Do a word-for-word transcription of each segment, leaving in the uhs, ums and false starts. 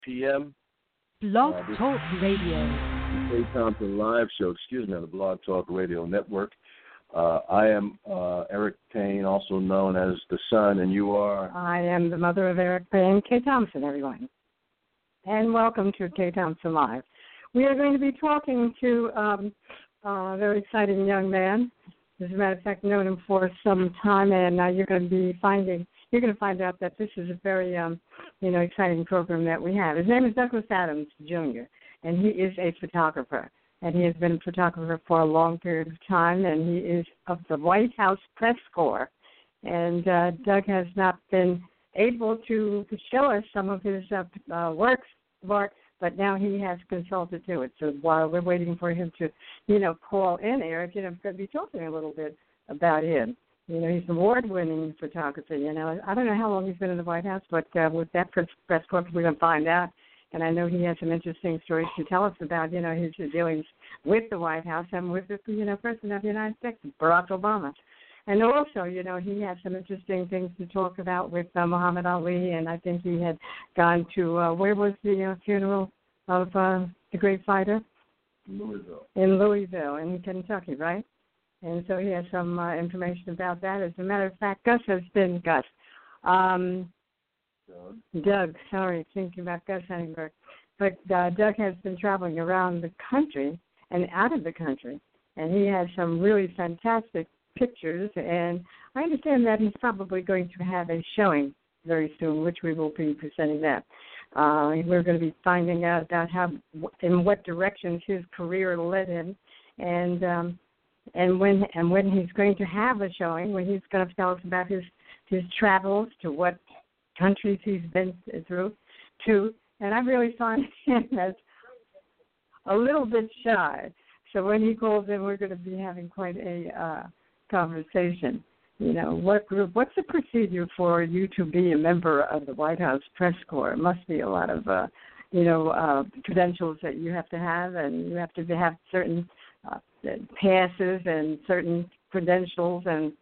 p m. Blog Uh, this Talk Radio. is the Kay Thompson Live Show, excuse me, on the Blog Talk Radio Network. Uh, I am uh, Eric Payne, also known as the Son, and you are? I am the mother of Eric Payne, Kay Thompson, everyone. And welcome to Kay Thompson Live. We are going to be talking to um, a very exciting young man. As a matter of fact, known him for some time, and uh, you're going to be finding, you're going to find out that this is a very, um, you know, exciting program that we have. His name is Douglas Adams, Junior, and he is a photographer. And he has been a photographer for a long period of time, and he is of the White House Press Corps. And uh, Doug has not been able to show us some of his uh, uh, works, work, but now he has consulted to it. So while we're waiting for him to, you know, call in, Eric, you know, going to be talking a little bit about him. You know, he's an award-winning photographer. You know, I don't know how long he's been in the White House, but uh, with that press, press corps, we're going to find out. And I know he has some interesting stories to tell us about, you know, his dealings with the White House and with the, you know, President of the United States, Barack Obama. And also, you know, he has some interesting things to talk about with uh, Muhammad Ali, and I think he had gone to, uh, where was the uh, funeral of uh, the great fighter? Louisville. In Louisville, in Kentucky, right? And so he has some uh, information about that. As a matter of fact, Gus has been, Gus, um, Doug. Doug, sorry, thinking about Gus Henningsberg. But uh, Doug has been traveling around the country and out of the country, and he has some really fantastic pictures. And I understand that he's probably going to have a showing very soon, which we will be presenting that. Uh, we're going to be finding out about how, in what directions his career led him, and um, and when and when he's going to have a showing, when he's going to tell us about his his travels, to what countries he's been through, to, and I really find him as a little bit shy. So when he calls in, we're going to be having quite a uh, conversation. You know, what group? What's the procedure for you to be a member of the White House Press Corps? It must be a lot of, uh, you know, uh, credentials that you have to have, and you have to have certain uh, passes and certain credentials, and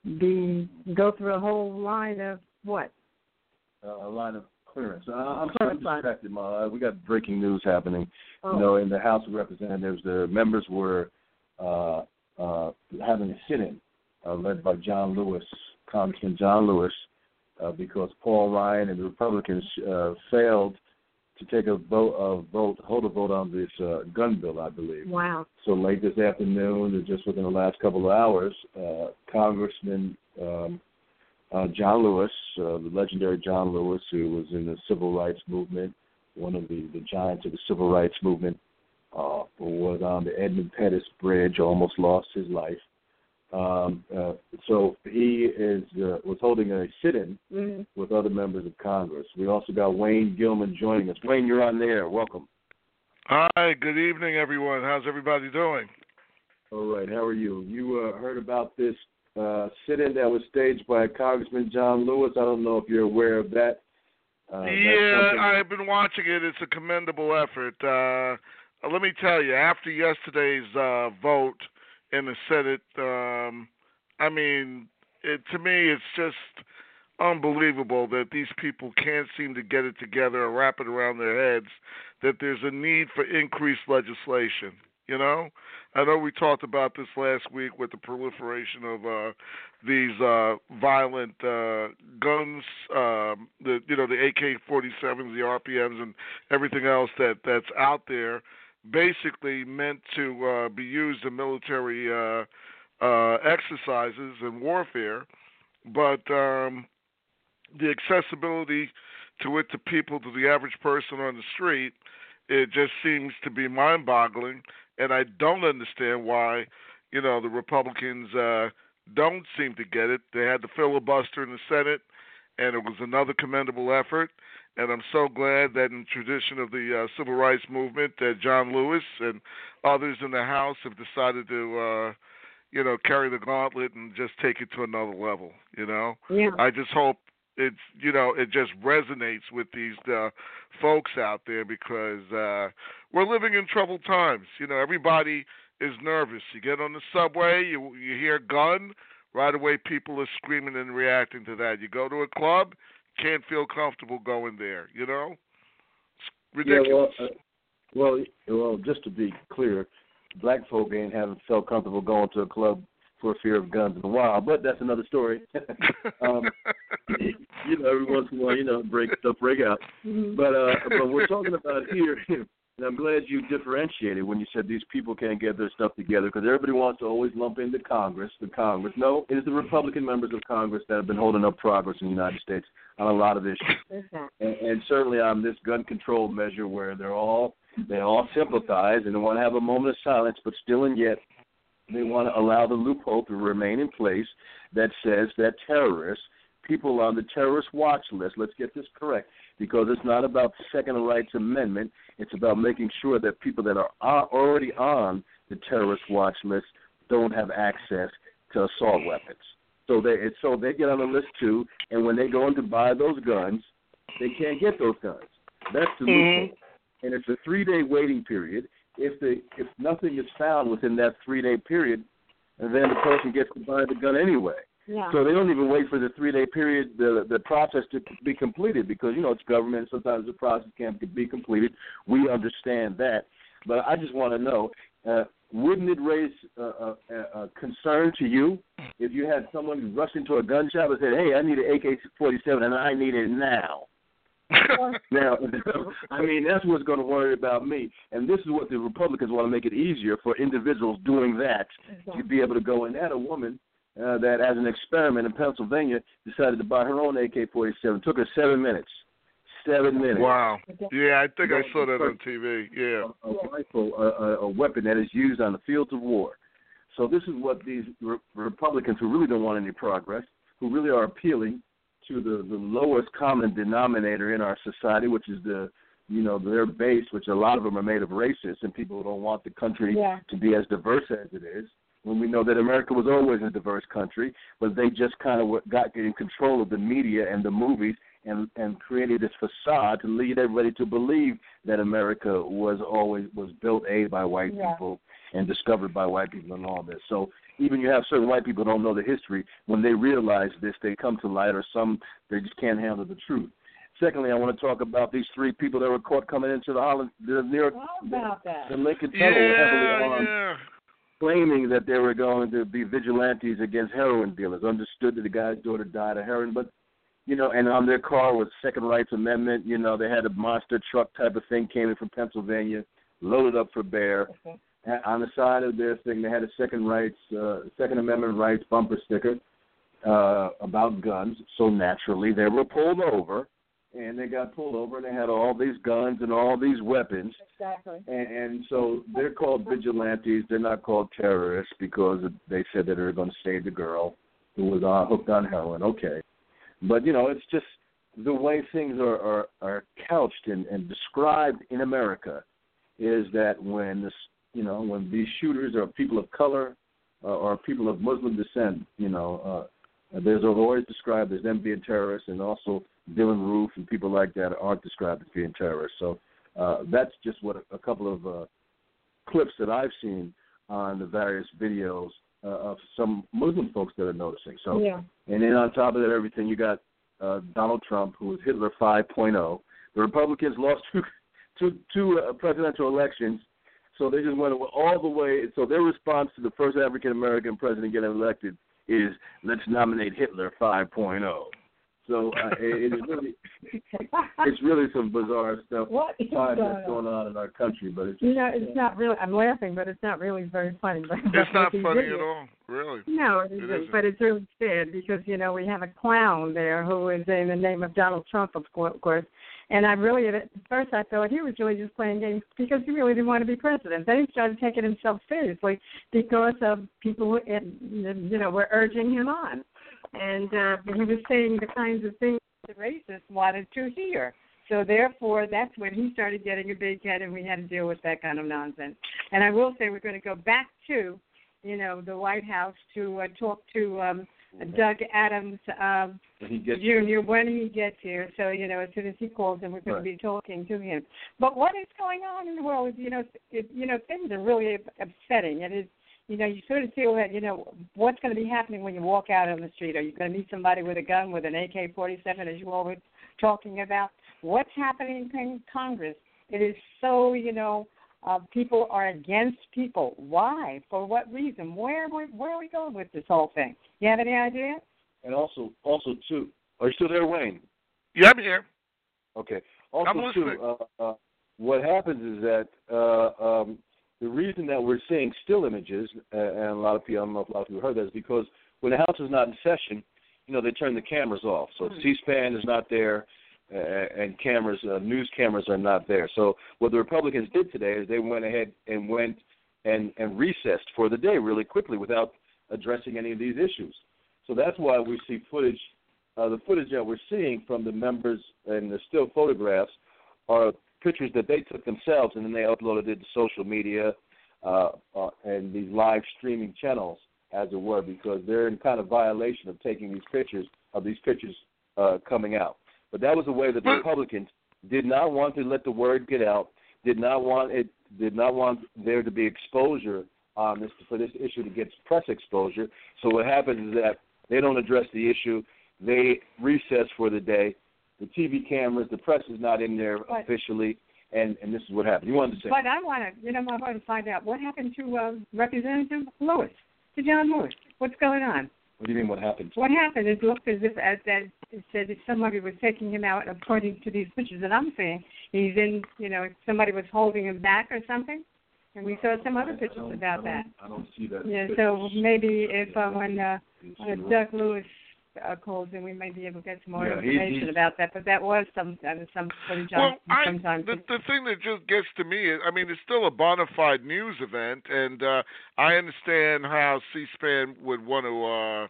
be go through a whole line of what? Uh, a line of clearance. Uh, I'm, Clearance I'm distracted, Ma. We got breaking news happening. Oh. You know, in the House of Representatives, the members were uh, uh, having a sit-in uh, led by John Lewis, Congressman John Lewis, uh, because Paul Ryan and the Republicans uh, failed to take a vote, a vote, hold a vote on this uh, gun bill, I believe. Wow. So late this afternoon, or just within the last couple of hours, uh, Congressman um, Uh, John Lewis, uh, the legendary John Lewis, who was in the civil rights movement, one of the, the giants of the civil rights movement, uh, was on the Edmund Pettus Bridge, almost lost his life. Um, uh, so he is uh, was holding a sit-in Mm-hmm. with other members of Congress. We also got Wayne Gilman joining us. Wayne, you're on there. Welcome. Hi, good evening, everyone. How's everybody doing? All right, how are you? You uh, heard about this uh, sit-in that was staged by Congressman John Lewis. I don't know if you're aware of that. Uh, yeah, I've been watching it. It's a commendable effort. Uh, let me tell you, after yesterday's uh, vote in the Senate, um, I mean, it, to me, it's just unbelievable that these people can't seem to get it together or wrap it around their heads that there's a need for increased legislation. You know, I know we talked about this last week with the proliferation of uh, these uh, violent uh, guns, um, the you know the A K forty-sevens, the R P Ms, and everything else that, that's out there, basically meant to uh, be used in military uh, uh, exercises and warfare, but um, the accessibility to it to people, to the average person on the street, it just seems to be mind-boggling. And I don't understand why, you know, the Republicans uh, don't seem to get it. They had the filibuster in the Senate, and it was another commendable effort. And I'm so glad that in tradition of the uh, civil rights movement, that John Lewis and others in the House have decided to, uh, you know, carry the gauntlet and just take it to another level, you know. Yeah. I just hope it's, you know, it just resonates with these uh, folks out there because uh, we're living in troubled times. You know, everybody is nervous. You get on the subway, you you hear gun, right away people are screaming and reacting to that. You go to a club, can't feel comfortable going there, you know. Ridiculous. Yeah, well, uh, well, well, just to be clear, black folk ain't haven't felt comfortable going to a club for fear of guns in a while, but that's another story. um, you know, every once in a while, you know, break stuff break out. Mm-hmm. But uh, but we're talking about here, and I'm glad you differentiated when you said these people can't get their stuff together, because everybody wants to always lump into Congress, the Congress. No, it is the Republican members of Congress that have been holding up progress in the United States on a lot of issues, Exactly. and, and certainly on this gun control measure where they're all they all sympathize and they want to have a moment of silence, but still and yet they want to allow the loophole to remain in place that says that terrorists, people on the terrorist watch list, let's get this correct, because it's not about the Second Rights Amendment. It's about making sure that people that are already on the terrorist watch list don't have access to assault weapons. So they so they get on the list too, and when they go in to buy those guns, they can't get those guns. That's the Mm-hmm. loophole. And it's a three-day waiting period. If the if nothing is found within that three-day period, then the person gets to buy the gun anyway. Yeah. So they don't even wait for the three-day period, the the process to be completed, because, you know, it's government. Sometimes the process can't be completed. We understand that. But I just want to know, uh, wouldn't it raise a, a, a concern to you if you had someone rush into a gun shop and said, hey, I need an A K forty-seven and I need it now? Now, I mean, that's what's going to worry about me. And this is what the Republicans want to make it easier for individuals doing that to be able to go in. They had a woman uh, that, as an experiment in Pennsylvania, decided to buy her own A K forty-seven. It took her seven minutes. Seven minutes. Wow. Yeah, I think I saw that on T V. Yeah. A, a rifle, a, a, a weapon that is used on the fields of war. So this is what these re- Republicans who really don't want any progress, who really are appealing to the, the lowest common denominator in our society, which is the, you know, their base, which a lot of them are made of racists and people who don't want the country Yeah. to be as diverse as it is. When we know that America was always a diverse country, but they just kind of got in control of the media and the movies and, and created this facade to lead everybody to believe that America was always was built A, by white Yeah. people and discovered by white people and all this. So even you have certain white people who don't know the history. When they realize this, they come to light, or some, they just can't handle the truth. Secondly, I want to talk about these three people that were caught coming into the Holland, the New York, How about that? the Lincoln Tunnel, Yeah, heavily armed, yeah. claiming that they were going to be vigilantes against heroin dealers. Understood that the guy's daughter died of heroin, but, you know, and on their car was Second Rights Amendment. You know, they had a monster truck type of thing, came in from Pennsylvania, loaded up for bear. Okay. On the side of their thing, they had a Second Rights, uh, Second Amendment rights bumper sticker uh, about guns. So naturally, they were pulled over, and they got pulled over, and they had all these guns and all these weapons. Exactly. And, and so they're called vigilantes. They're not called terrorists because they said that they were going to save the girl who was uh, hooked on heroin. Okay. But, you know, it's just the way things are, are, are couched and, and described in America is that when this, you know, when these shooters are people of color uh, or people of Muslim descent, you know, uh, there's always described as them being terrorists, and also Dylan Roof and people like that aren't described as being terrorists. So uh, that's just what a, a couple of uh, clips that I've seen on the various videos uh, of some Muslim folks that are noticing. So, Yeah. and then on top of that, everything, you got uh, Donald Trump, who is Hitler five point oh. The Republicans lost two, two, two uh, presidential elections. So they just went all the way. So their response to the first African-American president getting elected is, let's nominate Hitler five point oh. So uh, it, it's really it's really some bizarre stuff What is that's going going on in our country. But it's, You know, it's not really, I'm laughing, but it's not really very funny. But It's not he funny did at it. all, really. No, it It isn't, isn't. but it's really sad because, you know, we have a clown there who is in the name of Donald Trump, of course. And I really, at first I thought he was really just playing games because he really didn't want to be president. Then he started taking himself seriously because of people who, you know, were urging him on. And uh, he was saying the kinds of things the racists wanted to hear. So therefore, that's when he started getting a big head, and we had to deal with that kind of nonsense. And I will say we're going to go back to, you know, the White House to uh, talk to um, Doug Adams um, when he gets Junior when he gets here. So, you know, as soon as he calls in, we're going Right. to be talking to him. But what is going on in the world? You know, it, you know, things are really upsetting. It is. You know, you sort of feel that, you know, what's going to be happening when you walk out on the street? Are you going to meet somebody with a gun, with an A K forty-seven, as you all were talking about? What's happening in Congress? It is so, you know, uh, people are against people. Why? For what reason? Where, where where are we going with this whole thing? You have any idea? And also, also too, are you still there, Wayne? Yeah, I'm here. Okay. Also, I'm listening. too, uh, uh, what happens is that uh, um, the reason that we're seeing still images, uh, and a lot of people, I don't know if a lot of people heard that, is because when the House is not in session, you know, they turn the cameras off. So mm-hmm. C-SPAN is not there, uh, and cameras, uh, news cameras are not there. So what the Republicans did today is they went ahead and went and, and recessed for the day really quickly without addressing any of these issues. So that's why we see footage. Uh, the footage that we're seeing from the members and the still photographs are pictures that they took themselves, and then they uploaded it to social media uh, uh, and these live streaming channels, as it were, because they're in kind of violation of taking these pictures, of these pictures uh, coming out. But that was a way that the Republicans did not want to let the word get out, did not want it, did not want there to be exposure on this for this issue to get press exposure. So what happens is that they don't address the issue. They recess for the day. The T V cameras, the press is not in there but, officially, and, and this is what happened. You wanted to say? But I want to, you know, I want to find out what happened to uh, Representative Lewis, to John Lewis. What's going on? What do you mean? What happened? What happened? It looked as if as that it said that somebody was taking him out according to these pictures that I'm seeing. He's in, you know, somebody was holding him back or something. And we saw some other pictures about I that. I don't see that. Yeah, so maybe if uh, when uh, uh, Doug Lewis uh, calls in, we may be able to get some more yeah, information he, about that. But that was some uh, some footage well, on I, sometimes. The, the thing that just gets to me is, I mean, it's still a bona fide news event, and uh, I understand how C-SPAN would want to. Uh,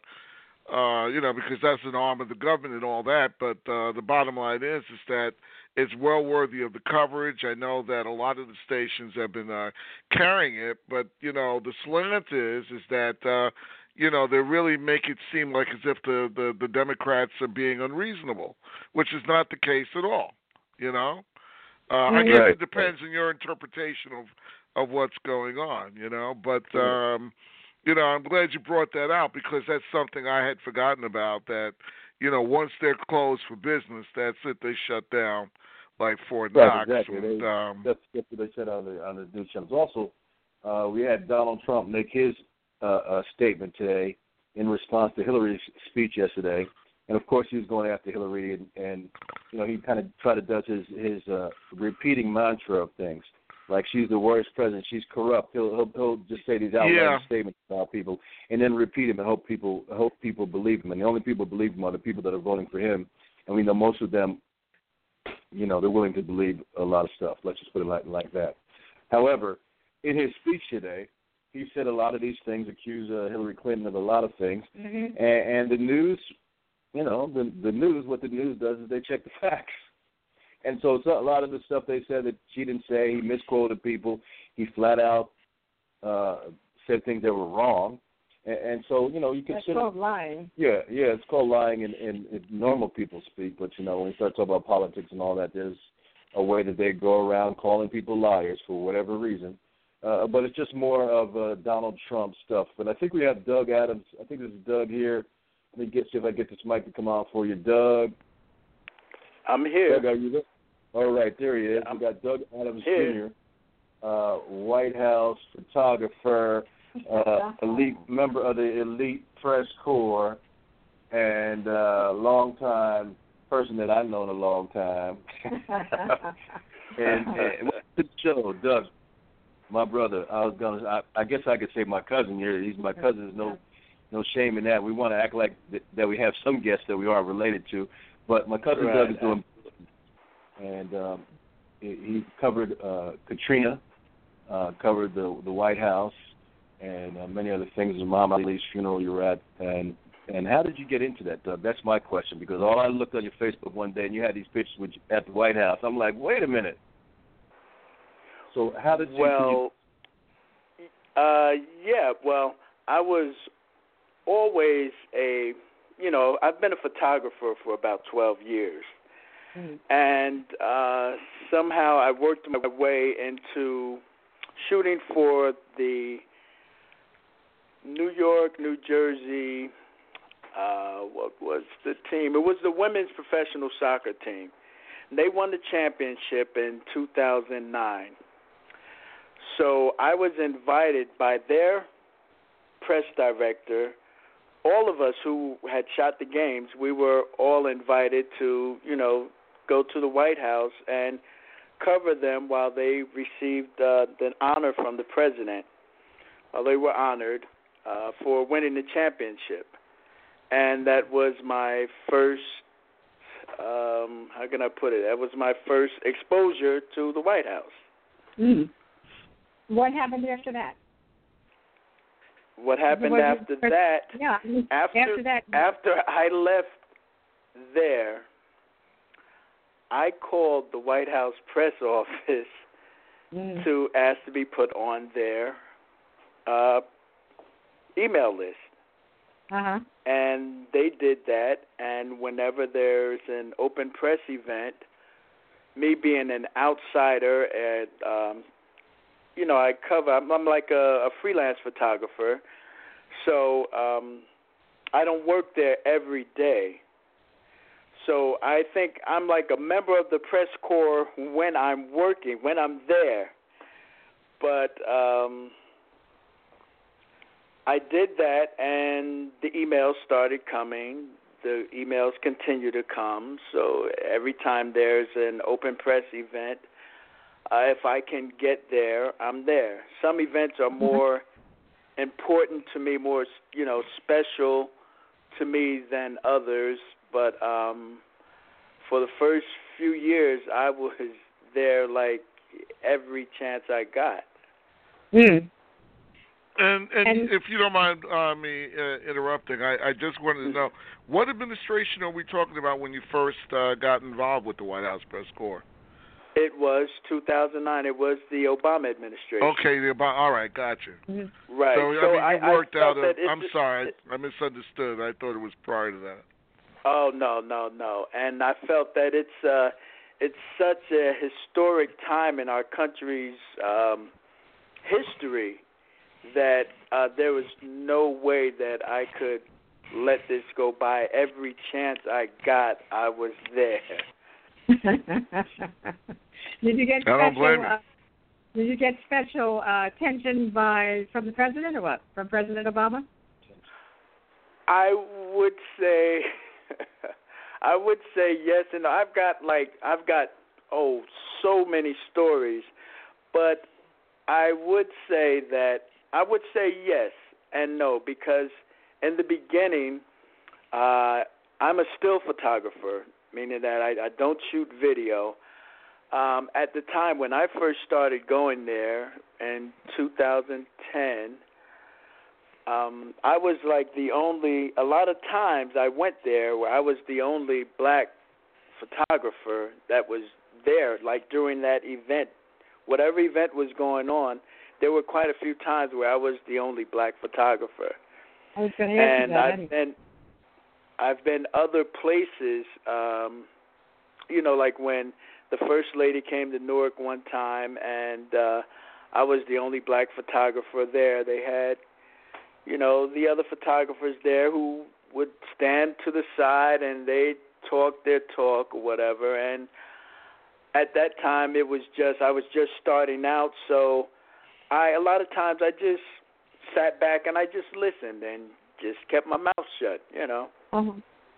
Uh, you know, because that's an arm of the government and all that. But uh, the bottom line is, is that it's well worthy of the coverage. I know that a lot of the stations have been uh, carrying it, but you know, the slant is, is that uh, you know they really make it seem like as if the, the the Democrats are being unreasonable, which is not the case at all. You know, uh, I guess right. it depends on your interpretation of of what's going on. You know, but. Um, You know, I'm glad you brought that out because that's something I had forgotten about, that, you know, once they're closed for business, that's it. They shut down like Fort Knox. Right, exactly. And, they, um, that's, that's what they said on the, on the news channels. Also, uh, we had Donald Trump make his uh, uh, statement today in response to Hillary's speech yesterday. And, of course, he was going after Hillary, and, and you know, he kind of tried to does his, his uh, repeating mantra of things. Like she's the worst president, she's corrupt. He'll he'll, he'll just say these outlandish yeah. statements about people, and then repeat them and hope people hope people believe him. And the only people who believe him are the people that are voting for him. And we know most of them, you know, they're willing to believe a lot of stuff. Let's just put it like like that. However, in his speech today, he said a lot of these things, accused uh, Hillary Clinton of a lot of things, mm-hmm. and, and the news, you know, the the news. What the news does is they check the facts. And so it's a lot of the stuff they said that she didn't say, he misquoted people. He flat out uh, said things that were wrong. And, and so, you know, you consider. That's called lying. Yeah, yeah, it's called lying in, in, in normal people speak. But, you know, when you start talking about politics and all that, there's a way that they go around calling people liars for whatever reason. Uh, but it's just more of uh, Donald Trump stuff. But I think we have Doug Adams. I think there's Doug here. Let me get see if I get this mic to come out for you. Doug. I'm here. Doug, are you there? All right, there he is. We got Doug Adams here. Junior, uh, White House photographer, uh, elite member of the elite press corps, and uh, long-time person that I've known a long time. and, and what's the show, Doug? My brother. I was gonna. I, I guess I could say my cousin here. He's my cousin. There's no, no shame in that. We want to act like th- that we have some guests that we are related to, but my cousin right. Doug is doing. And um, he, he covered uh, Katrina, uh, covered the the White House, and uh, many other things. Muhammad Ali's funeral you were at, and and how did you get into that, Doug? That's my question, because all I looked on your Facebook one day, and you had these pictures with you at the White House. I'm like, wait a minute. So how did you? Well, you... uh, yeah. Well, I was always a, you know, I've been a photographer for about twelve years. And uh, somehow I worked my way into shooting for the New York, New Jersey, uh, what was the team? It was the women's professional soccer team. They won the championship in two thousand nine. So I was invited by their press director. All of us who had shot the games, we were all invited to, you know, go to the White House and cover them while they received uh, the honor from the president, while they were honored uh, for winning the championship. And that was my first, um, how can I put it, that was my first exposure to the White House. Mm. What happened after that? What happened what after first, that? Yeah, after, after that. After I left there, I called the White House press office mm. to ask to be put on their uh, email list. Uh-huh. And they did that, and whenever there's an open press event, me being an outsider, and um, you know, I cover, I'm, I'm like a, a freelance photographer, so um, I don't work there every day. So I think I'm like a member of the press corps when I'm working, when I'm there. But um, I did that, and the emails started coming. The emails continue to come. So every time there's an open press event, uh, if I can get there, I'm there. Some events are more mm-hmm. important to me, more, you know, special to me than others. But um, for the first few years, I was there like every chance I got. Mm. And, and and if you don't mind uh, me uh, interrupting, I, I just wanted to know, what administration are we talking about when you first uh, got involved with the White House Press Corps? It was two thousand nine. It was the Obama administration. Okay, the Obama. All right, gotcha. Mm-hmm. Right. So, so I mean, you I, worked I out. A, I'm sorry, it, I misunderstood. I thought it was prior to that. Oh no, no, no. And I felt that it's uh, it's such a historic time in our country's um, history that uh, there was no way that I could let this go by. Every chance I got, I was there. Did you get I don't blame special? Uh, did you get special uh, attention by from the president or what? From President Obama? I would say, I would say yes, and I've got like I've got oh so many stories, but I would say that I would say yes and no, because in the beginning, uh, I'm a still photographer, meaning that I, I don't shoot video. Um, at the time when I first started going there in two thousand ten, um, I was like the only, a lot of times I went there where I was the only black photographer that was there, like during that event. Whatever event was going on, there were quite a few times where I was the only black photographer. I was going to ask and you that. I've been, I've been other places, um, you know, like when the First Lady came to Newark one time, and uh, I was the only black photographer there. They had, you know, the other photographers there who would stand to the side and they'd talk their talk or whatever. And at that time, it was just, I was just starting out, so I, a lot of times I just sat back and I just listened and just kept my mouth shut, you know. Uh-huh.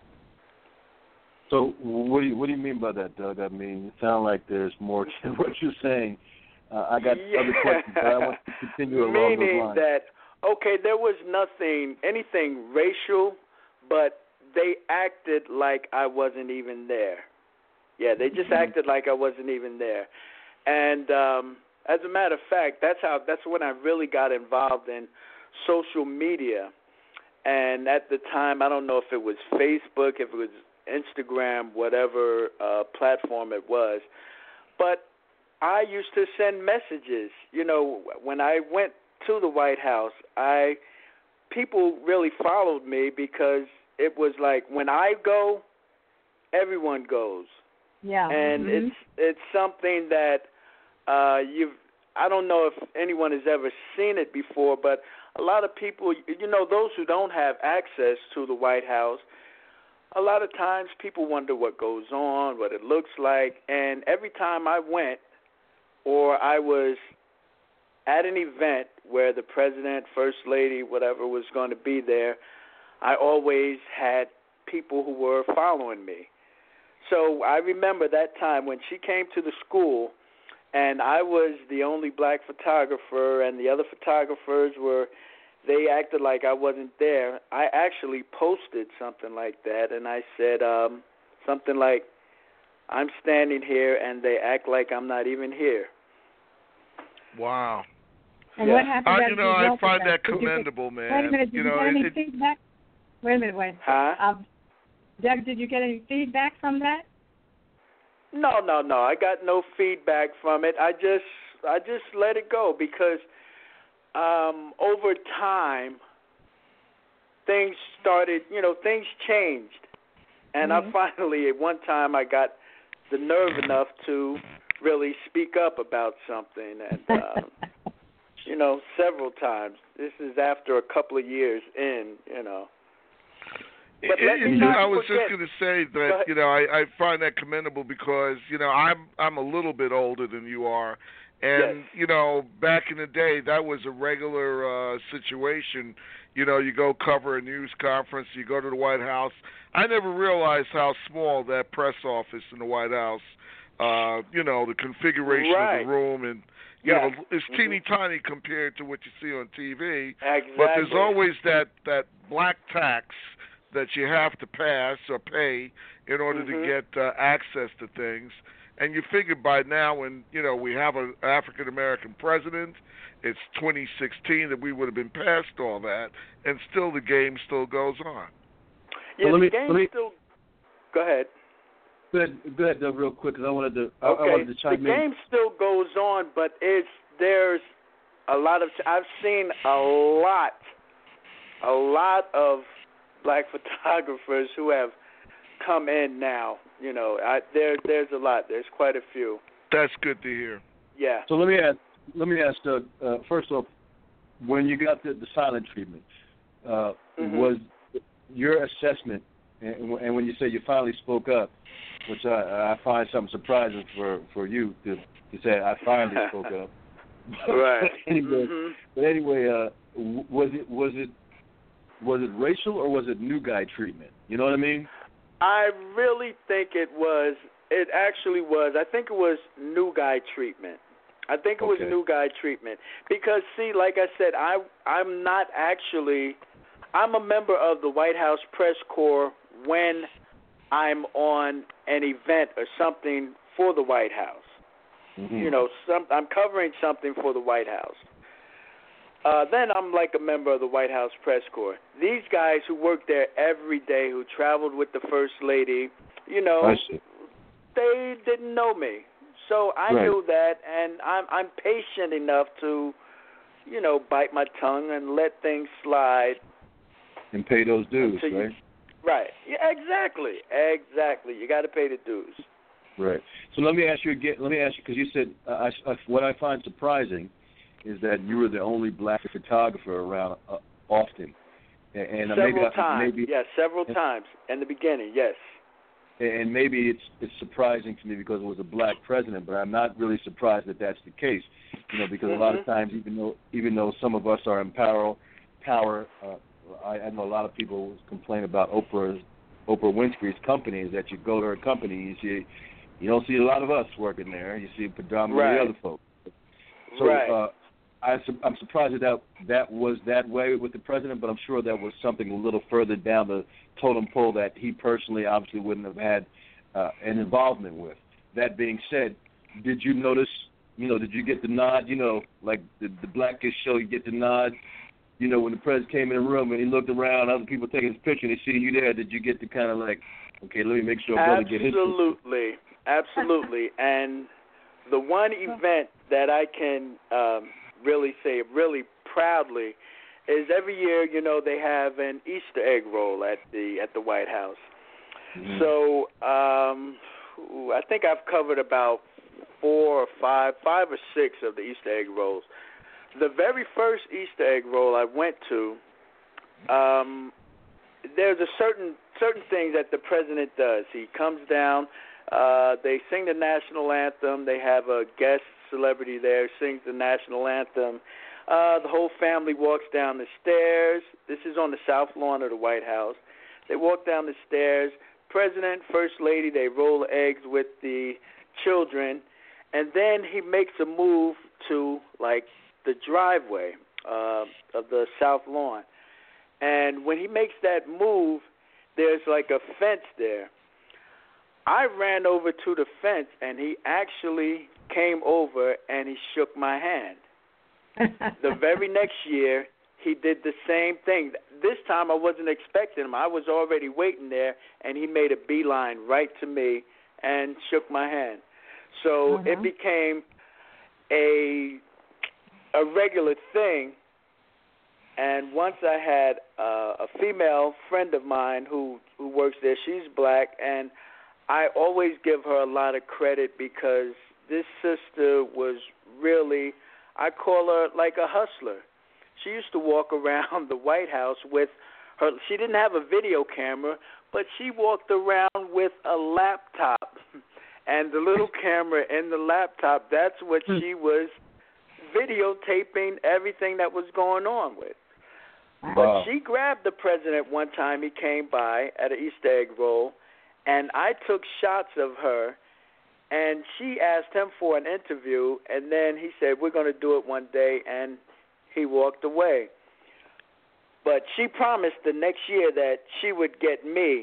So what do you what do you mean by that, Doug? I mean, it sounds like there's more to what you're saying. Uh, I got yeah. other questions, but I want to continue along Meaning those lines. that, okay, there was nothing, anything racial, but they acted like I wasn't even there. Yeah, they just mm-hmm. acted like I wasn't even there. And um, as a matter of fact, that's how that's when I really got involved in social media. And at the time, I don't know if it was Facebook, if it was Instagram, whatever uh, platform it was, but I used to send messages. You know, when I went to the White House, I people really followed me because it was like when I go, everyone goes. Yeah, and mm-hmm. it's it's something that uh, you've. I don't know if anyone has ever seen it before, but a lot of people, you know, those who don't have access to the White House, a lot of times people wonder what goes on, what it looks like, and every time I went or I was at an event where the president, first lady, whatever was going to be there, I always had people who were following me. So I remember that time when she came to the school and I was the only black photographer and the other photographers were, they acted like I wasn't there. I actually posted something like that and I said um, something like, I'm standing here and they act like I'm not even here. Wow. And yeah. what happened? Uh, you know, I find that, that commendable, get, man. Wait a minute, did you you know, get any it, feedback? Wait a minute, wait. Huh? Um, Doug, did you get any feedback from that? No, no, no. I got no feedback from it. I just, I just let it go because um, over time, things started. You know, things changed, and mm-hmm. I finally, at one time, I got the nerve enough to really speak up about something, and uh, you know, several times. This is after a couple of years in. You know. But let me you not I was forget. just going to say that you know I, I find that commendable because you know I'm I'm a little bit older than you are, and yes. you know back in the day that was a regular uh, situation. You know you go cover a news conference, you go to the White House. I never realized how small that press office in the White House. Uh, you know the configuration right. of the room and. You yeah. know, it's teeny mm-hmm. tiny compared to what you see on T V. Exactly. But there's always that, that black tax that you have to pass or pay in order mm-hmm. to get uh, access to things. And you figure by now when, you know, we have an African-American president, it's twenty sixteen that we would have been past all that, and still the game still goes on. Yeah, well, let the me, game let me, still... Go ahead. Go ahead, go ahead, Doug, real quick, because I wanted to. Okay, I, I wanted to chime the in. game still goes on, but it's there's a lot of. I've seen a lot, a lot of black photographers who have come in now. You know, I, there there's a lot. There's quite a few. That's good to hear. Yeah. So let me ask. Let me ask Doug. Uh, first off, when you got the, the silent treatment, uh, mm-hmm. was your assessment, and, and when you say you finally spoke up, which I, I find something surprising for, for you to, to say I finally spoke up. Right. But anyway, mm-hmm. but anyway uh, was it was it was it racial or was it new guy treatment? You know what I mean? I really think it was. It actually was. I think it was new guy treatment. I think it was okay. new guy treatment because, see, like I said, I I'm not actually. I'm a member of the White House Press Corps when I'm on an event or something for the White House. Mm-hmm. You know, some, I'm covering something for the White House. Uh, then I'm like a member of the White House Press Corps. These guys who work there every day, who traveled with the First Lady, you know, they didn't know me. So I right. knew that, and I'm, I'm patient enough to, you know, bite my tongue and let things slide. And pay those dues, you, right? Right. Yeah, exactly. Exactly. You got to pay the dues. Right. So let me ask you again. Let me ask you because you said uh, I, I, what I find surprising is that you were the only black photographer around uh, often, and, and several maybe times. maybe yes, several and, times in the beginning. Yes. And maybe it's it's surprising to me because it was a black president, but I'm not really surprised that that's the case. You know, because mm-hmm. a lot of times, even though even though some of us are in power, power. Uh, I, I know a lot of people complain about Oprah's, Oprah Winfrey's company is that you go to her company, you see, you don't see a lot of us working there. You see predominantly right. other folks. So right. uh, I, I'm surprised that, that that was that way with the president, but I'm sure that was something a little further down the totem pole that he personally obviously wouldn't have had uh, an involvement with. That being said, did you notice, you know, did you get the nod, you know, like the, the Blackish show, you get the nod? You know, when the president came in the room and he looked around, other people taking his picture, and they see you there, did you get to kind of like, okay, let me make sure brother get his picture? Absolutely. Absolutely. And the one event that I can um, really say really proudly is every year, you know, they have an Easter egg roll at the at the White House. Mm-hmm. So um, I think I've covered about four or five, five or six of the Easter egg rolls. The very first Easter egg roll I went to, um, there's a certain certain thing that the president does. He comes down, uh, they sing the national anthem. They have a guest celebrity there, sings the national anthem. Uh, the whole family walks down the stairs. This is on the south lawn of the White House. They walk down the stairs. President, First Lady, they roll eggs with the children, and then he makes a move to, like, the driveway uh, of the south lawn. And when he makes that move, there's like a fence there. I ran over to the fence, and he actually came over and he shook my hand. The very next year, he did the same thing. This time I wasn't expecting him. I was already waiting there, and he made a beeline right to me and shook my hand. So mm-hmm. it became a a regular thing. And once I had uh, a female friend of mine who, who works there. She's black, and I always give her a lot of credit because this sister was really, I call her like a hustler. She used to walk around the White House with her, she didn't have a video camera, but she walked around with a laptop. And the little camera in the laptop, that's what she was videotaping everything that was going on with. Wow. But she grabbed the president one time. He came by at an Easter egg roll, and I took shots of her, and she asked him for an interview, and then he said, we're going to do it one day, and he walked away. But she promised the next year that she would get me.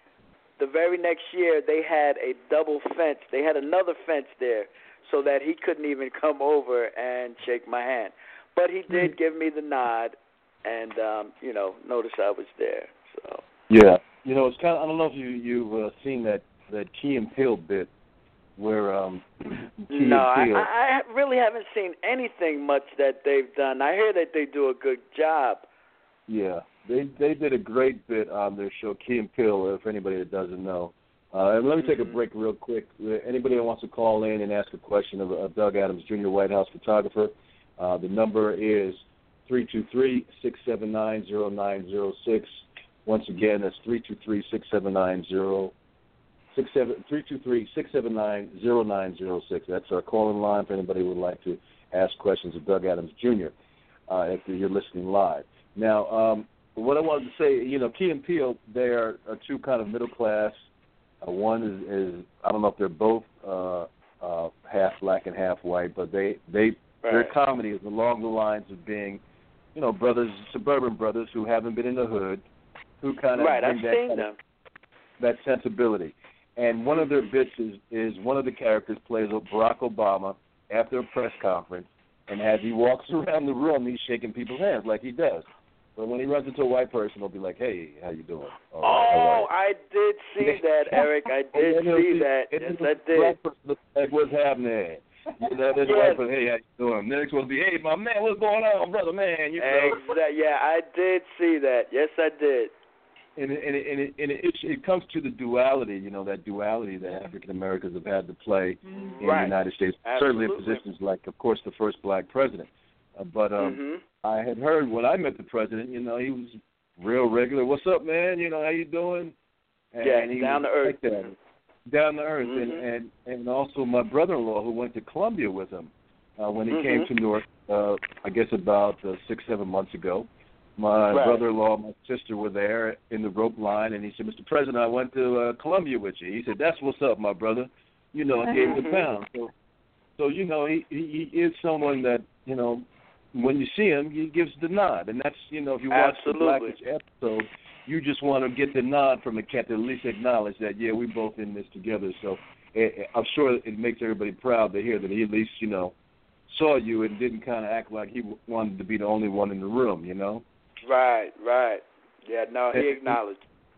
The very next year, they had a double fence. They had another fence there so that he couldn't even come over and shake my hand. But he did mm-hmm. give me the nod and, um, you know, notice I was there. So yeah. You know, it's kind of, I don't know if you, you've uh, seen that, that Key and Peele bit where um, Key no, and Peele. I, I really haven't seen anything much that they've done. I hear that they do a good job. Yeah, they they did a great bit on their show, Key and Peele, for anybody that doesn't know. Uh, and let me take a break real quick. Anybody that wants to call in and ask a question of, of Doug Adams, Junior White House photographer, uh, the number is three two three, six seven nine, zero nine zero six. Once again, that's three two three, six seven nine, zero six seven three two three, six seven nine, zero nine zero six. That's our call-in line for anybody who would like to ask questions of Doug Adams, Junior, uh, if you're listening live. Now, um, what I wanted to say, you know, Key and Peele, they are, are two kind of middle class. Uh, one is, is, I don't know if they're both uh, uh, half black and half white, but they, they right. their comedy is along the lines of being, you know, brothers, suburban brothers who haven't been in the hood, who kind of right, bring I've that, seen kind them. of, that sensibility. And one of their bits is, is one of the characters plays Barack Obama after a press conference, and as he walks around the room, he's shaking people's hands like he does. But when he runs into a white person, he'll be like, "Hey, how you doing?" All oh, right, I did see that, Eric. I did see that. Yes, I did. Black person looks like, what's happening? You know, then the white person, "Hey, how you doing?" Next one will be, "Hey, my man, what's going on, brother, man?" You know. Exactly. Yeah, I did see that. Yes, I did. And it, and it, and it, and it, it comes to the duality, you know, that duality that African Americans have had to play in right. the United States, Absolutely. certainly in positions like, of course, the first black president. Uh, but um, mm-hmm. I had heard when I met the president, you know, he was real regular. "What's up, man? You know, how you doing?" And yeah, he down was to earth. Like that, down to earth. Mm-hmm. And, and and also my brother-in-law who went to Columbia with him uh, when he mm-hmm. came to Newark, uh, I guess about uh, six, seven months ago. My right. brother-in-law and my sister were there in the rope line, and he said, "Mister President, I went to uh, Columbia with you." He said, "That's what's up, my brother." You know, I gave him the pound. So, so you know, he, he he is someone that, you know, when you see him, he gives the nod. And that's, you know, if you watch Absolutely. the Blackish episode, you just want to get the nod from the cat to at least acknowledge that, yeah, we both in this together. So it, I'm sure it makes everybody proud to hear that he at least, you know, saw you and didn't kind of act like he wanted to be the only one in the room, you know? Right, right. Yeah, no, he acknowledged.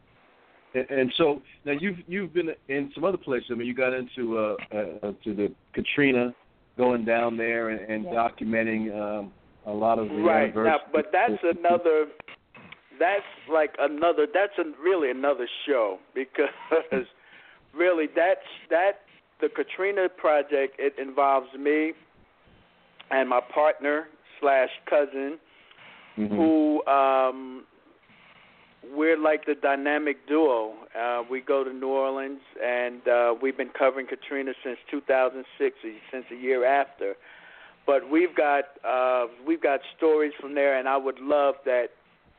And, and so now you've you've been in some other places. I mean, you got into uh, uh, to the Katrina, going down there and, and yeah. documenting um, a lot of the right. Now, but that's another. That's like another. That's a, really another show because really that's that the Katrina project. It involves me and my partner slash cousin. Mm-hmm. Who um, we're like the dynamic duo. Uh, we go to New Orleans, and uh, we've been covering Katrina since two thousand six, since a year after. But we've got uh, we've got stories from there, and I would love that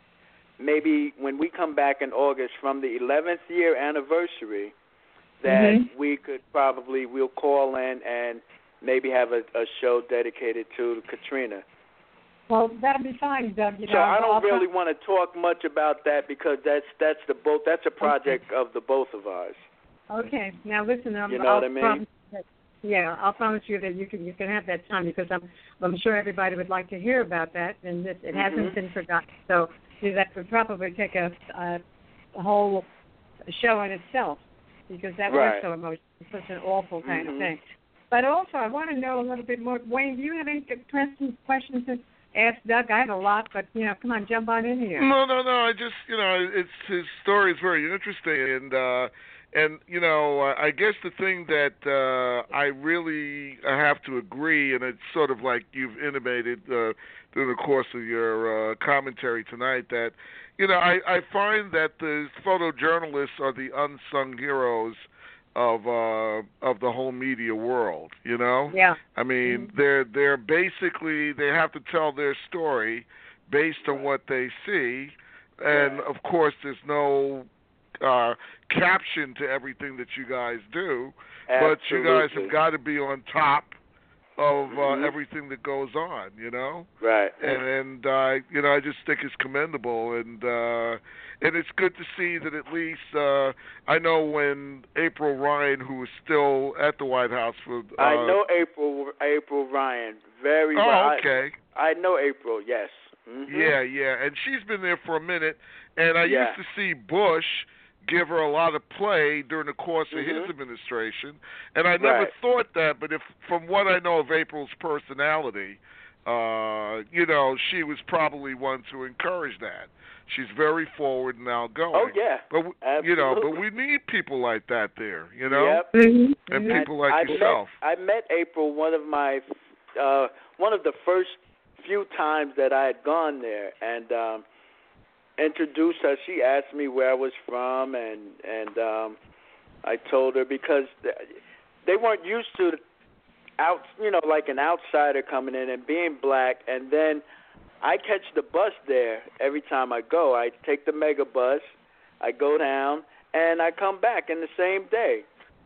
maybe when we come back in August from the eleventh year anniversary, that mm-hmm. we could probably we'll call in and maybe have a, a show dedicated to Katrina. Well, that'd be fine, Doug. You so know, I don't I'll really want to talk much about that because that's that's the both that's a project okay. of the both of ours. Okay. Now listen, I'm, you know I'll what I mean? promise that, yeah, I'll promise you that you can you can have that time because I'm I'm sure everybody would like to hear about that, and it, it mm-hmm. hasn't been forgotten. So see, that would probably take a, a, a whole show in itself because that right. was so emotional, such an awful kind mm-hmm. of thing. But also, I want to know a little bit more. Wayne, do you have any questions questions to ask Doug? I have a lot, but you know, come on, jump on in here. No, no, no. I just, you know, it's his story is very interesting, and uh, and you know, I guess the thing that uh, I really have to agree, and it's sort of like you've intimated uh, through the course of your uh, commentary tonight, that you know, I, I find that the photojournalists are the unsung heroes of uh of the whole media world, you know? Yeah. I mean, mm-hmm. they're they're basically they have to tell their story based on what they see, and of course there's no uh caption to everything that you guys do, Absolutely. but you guys have got to be on top of uh, mm-hmm. everything that goes on, you know? Right. And and uh, you know, I just think it's commendable, and uh, and it's good to see that at least uh, I know when April Ryan, who was still at the White House for uh, I know April April Ryan very oh, well. okay. I, I know April, yes. Mm-hmm. Yeah, yeah, and she's been there for a minute, and I yeah. used to see Bush give her a lot of play during the course of mm-hmm. his administration, and I never right. thought that, but if from what I know of April's personality, uh, you know, she was probably one to encourage that. She's very forward and outgoing. Oh yeah, but Absolutely. you know, but we need people like that there, you know, yep. mm-hmm. and people I, like I yourself. Met, I met April one of my uh, one of the first few times that I had gone there, and um, introduced her. She asked me where I was from, and and um, I told her because they weren't used to out, you know, like an outsider coming in and being black, and then I catch the bus there every time I go. I take the mega bus, I go down, and I come back in the same day.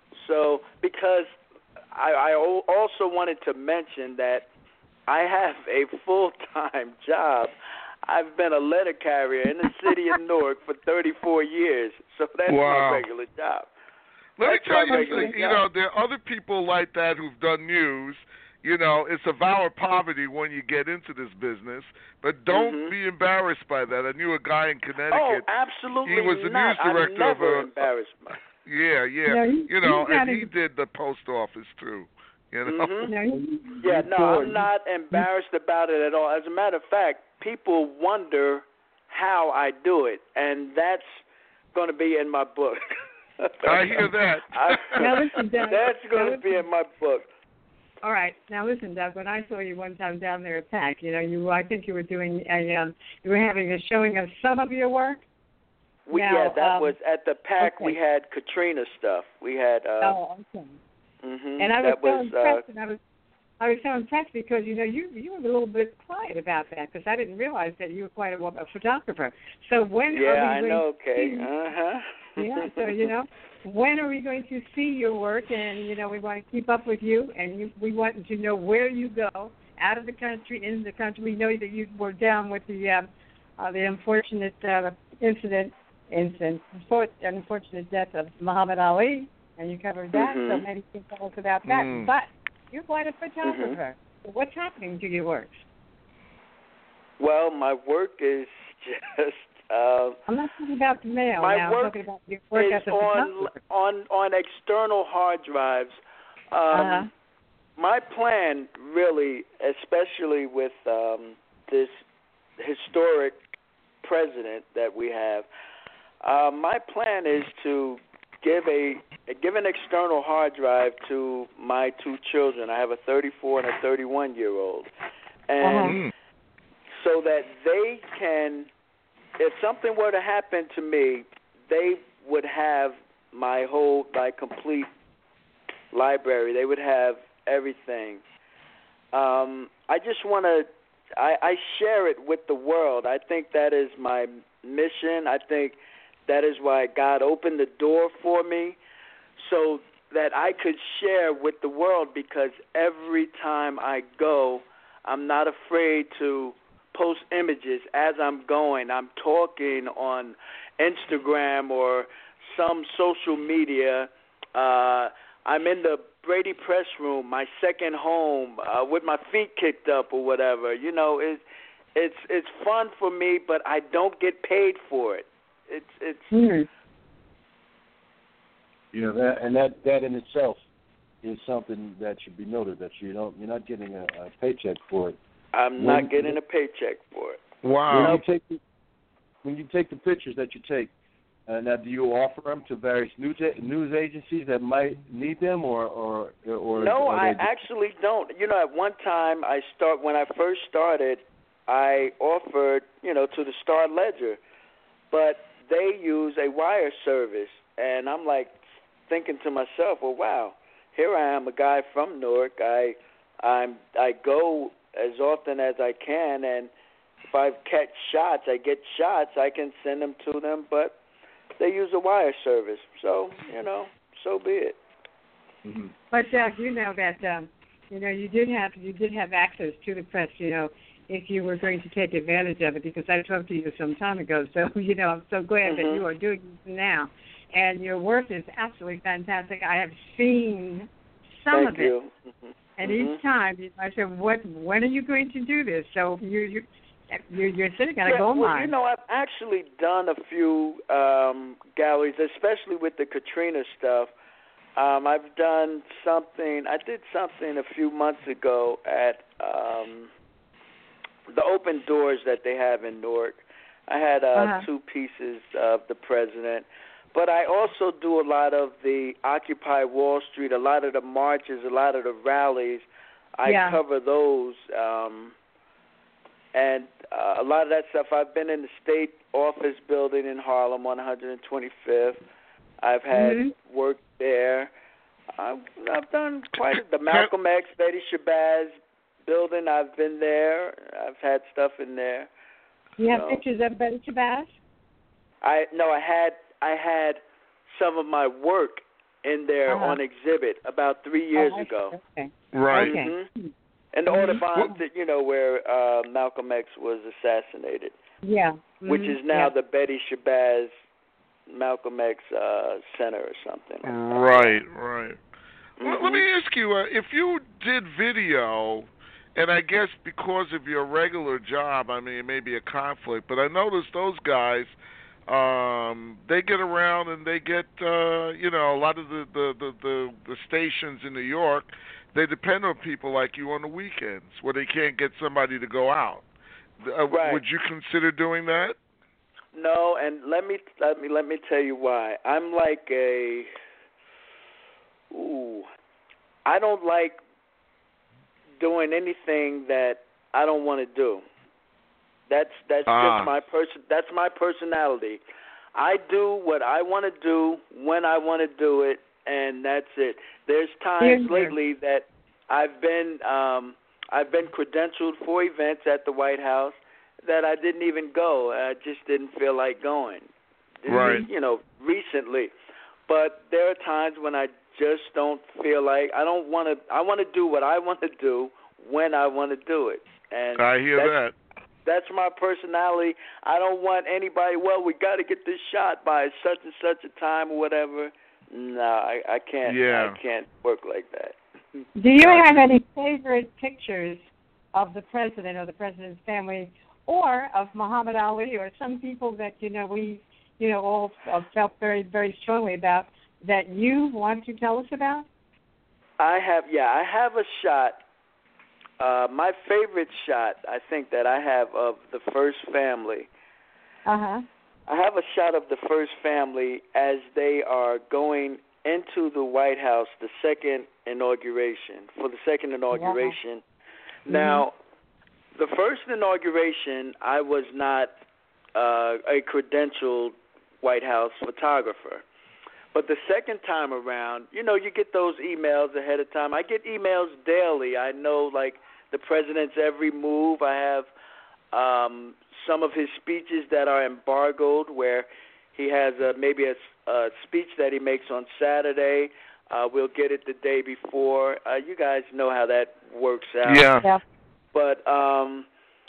So because I, I also wanted to mention that I have a full-time job. I've been a letter carrier in the city of Newark for thirty-four years, so that's wow. my regular job. Let that's me tell you something, you know, there are other people like that who've done news. You know, it's a vow of poverty when you get into this business, but don't mm-hmm. be embarrassed by that. I knew a guy in Connecticut. Oh, absolutely He was the not. news director I'm never of a. embarrassed. Yeah, yeah. No, he, you know, and he he did the post office too. You know. Mm-hmm. No, he, yeah, no, I'm not embarrassed about it at all. As a matter of fact, people wonder how I do it, and that's going to be in my book. I hear that. I, now listen, Doug, that's going to now be in my book. All right. Now listen, Doug. When I saw you one time down there at PAC, you know, you I think you were doing a um, you were having a showing of some of your work. We, now, yeah, that um, was at the PAC. okay. We had Katrina stuff. We had. Uh, oh, okay. Mm-hmm, and I was that so was, impressed, uh, and I was I was so impressed because you know you you were a little bit quiet about that because I didn't realize that you were quite a, a photographer. So when yeah, are we I going know. to Okay. see, Uh huh. yeah, so you know, when are we going to see your work? And you know, we want to keep up with you, and you, we want to know where you go out of the country, into the country. We know that you were down with the um, uh, the unfortunate uh, incident, incident, unfortunate death of Muhammad Ali, and you covered that. Mm-hmm. So maybe you can tell us about that. Mm. But you're quite a photographer. Mm-hmm. So what's happening to your work? Well, my work is just. Uh, I'm not talking about the mail my now. work I'm talking about your work is as a on photographer. on on external hard drives. Um, uh-huh. My plan, really, especially with um, this historic president that we have, uh, my plan is to give a give an external hard drive to my two children. I have a thirty-four and a thirty-one year old, and Uh-huh. so that they can if something were to happen to me, they would have my whole, like, complete library. They would have everything. Um, I just want to, I, I share it with the world. I think that is my mission. I think that is why God opened the door for me, so that I could share with the world, because every time I go, I'm not afraid to post images as I'm going. I'm talking on Instagram or some social media. Uh, I'm in the Brady Press Room, my second home, uh, with my feet kicked up or whatever. You know, it, it's it's fun for me, but I don't get paid for it. It's it's. Mm. You know that, and that, that in itself is something that should be noted. That you don't, you're not getting a, a paycheck for it. I'm when, not getting a paycheck for it. Wow. When you take the, when you take the pictures that you take, uh, now do you offer them to various news news agencies that might need them, or or or? No, or I just... actually don't. You know, at one time I start when I first started, I offered, you know, to the Star Ledger, but they use a wire service, and I'm like, thinking to myself, well, wow, here I am, a guy from Newark. I, I'm, I go as often as I can, and if I catch shots, I get shots, I can send them to them, but they use a wire service. So, you know, so be it. Mm-hmm. But Jack, you know that um, you know you did have you did have access to the press. You know, if you were going to take advantage of it, because I talked to you some time ago. So you know, I'm so glad mm-hmm. that you are doing this now. And your work is absolutely fantastic. I have seen some Thank of you. it, mm-hmm. and mm-hmm. each time I said, "What? When are you going to do this?" So you, you, you're, you're sitting on a yeah, gold well, mine. You know, I've actually done a few um, galleries, especially with the Katrina stuff. Um, I've done something. I did something a few months ago at um, the open doors that they have in Newark. I had uh, uh-huh. two pieces of the president. But I also do a lot of the Occupy Wall Street, a lot of the marches, a lot of the rallies. I yeah. cover those. Um, and uh, a lot of that stuff, I've been in the state office building in Harlem on one hundred twenty-fifth. I've had mm-hmm. work there. I've, I've done quite a, the Malcolm X, Betty Shabazz building, I've been there. I've had stuff in there. You have so. pictures of Betty Shabazz? I No, I had... I had some of my work in there uh-huh. on exhibit about three years oh, ago. Okay. Right. Okay. Mm-hmm. And the mm-hmm. Audubon, you know, where uh, Malcolm X was assassinated. Yeah. Mm-hmm. Which is now yeah. the Betty Shabazz Malcolm X uh, Center or something. Like right, right. Mm-hmm. Well, let me ask you, uh, if you did video, and I guess because of your regular job, I mean, it may be a conflict, but I noticed those guys, Um, they get around and they get, uh, you know, a lot of the, the, the, the, the stations in New York, they depend on people like you on the weekends where they can't get somebody to go out. Uh, right. Would you consider doing that? No, and let me let me let me tell you why. I'm like a, ooh, I don't like doing anything that I don't want to do. That's that's ah. just my person. That's my personality. I do what I want to do when I want to do it, and that's it. There's times yeah. lately that I've been um, I've been credentialed for events at the White House that I didn't even go. I just didn't feel like going. Right. You know, recently. But there are times when I just don't feel like I don't want to. I want to do what I want to do when I want to do it. And I hear that. That's my personality. I don't want anybody, well, we got to get this shot by such and such a time or whatever. No, I, I can't. Yeah. I can't work like that. Do you have any favorite pictures of the president or the president's family, or of Muhammad Ali, or some people that you know we, you know, all felt very, very strongly about that you want to tell us about? I have, yeah, I have a shot. Uh, my favorite shot, I think, that I have of the first family. Uh-huh. I have a shot of the first family as they are going into the White House, the second inauguration, for the second inauguration. Wow. Now, mm-hmm. the first inauguration, I was not uh, a credentialed White House photographer. But the second time around, you know, you get those emails ahead of time. I get emails daily. I know, like, the president's every move. I have um, some of his speeches that are embargoed, where he has a, maybe a, a speech that he makes on Saturday. Uh, we'll get it the day before. Uh, you guys know how that works out. Yeah. Yeah. But um,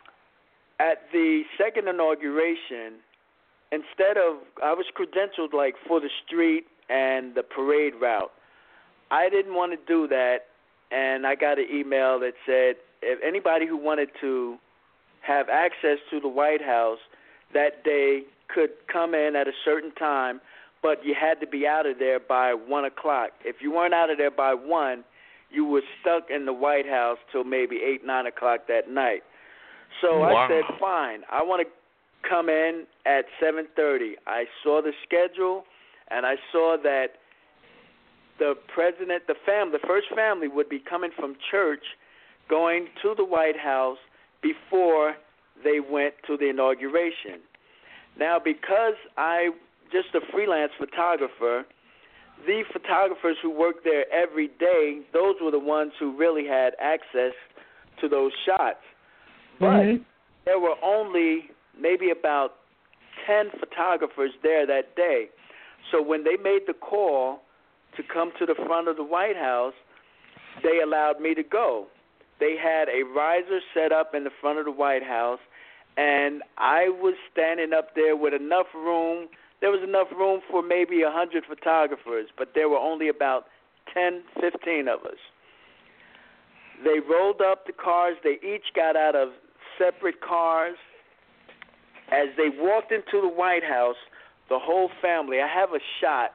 at the second inauguration, instead of, I was credentialed like for the street and the parade route. I didn't want to do that, and I got an email that said if anybody who wanted to have access to the White House that day could come in at a certain time, but you had to be out of there by one o'clock. If you weren't out of there by one, you were stuck in the White House till maybe eight, nine o'clock that night. So Wow. I said, fine, I want to come in at seven thirty. I saw the schedule, and I saw that the president, the family, the first family would be coming from church, going to the White House before they went to the inauguration. Now, because I just a freelance photographer, the photographers who worked there every day, those were the ones who really had access to those shots. But Mm-hmm. there were only maybe about ten photographers there that day. So when they made the call to come to the front of the White House, they allowed me to go. They had a riser set up in the front of the White House, and I was standing up there with enough room. There was enough room for maybe one hundred photographers, but there were only about ten, fifteen of us. They rolled up the cars. They each got out of separate cars. As they walked into the White House, the whole family, I have a shot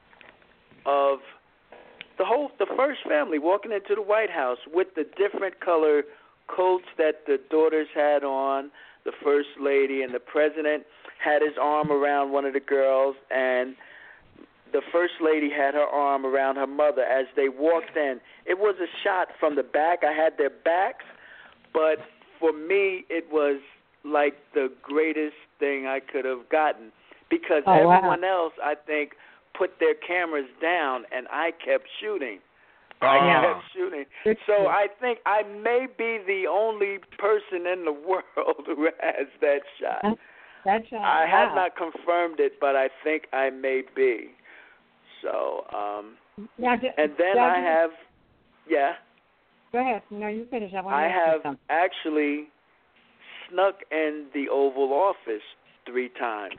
of the whole, the first family walking into the White House with the different color coats that the daughters had on, the first lady, and the president had his arm around one of the girls, and the first lady had her arm around her mother as they walked in. It was a shot from the back. I had their backs, but for me, it was like the greatest thing I could have gotten because oh, everyone wow. else, I think, put their cameras down, and I kept shooting. Oh. I kept shooting. Good So shit. I think I may be the only person in the world who has that shot. That shot. I wow. have not confirmed it, but I think I may be. So, um, Now, d- and then now, I have, yeah, Go ahead. No, you finish. I want I to ask you have something. actually snuck in the Oval Office three times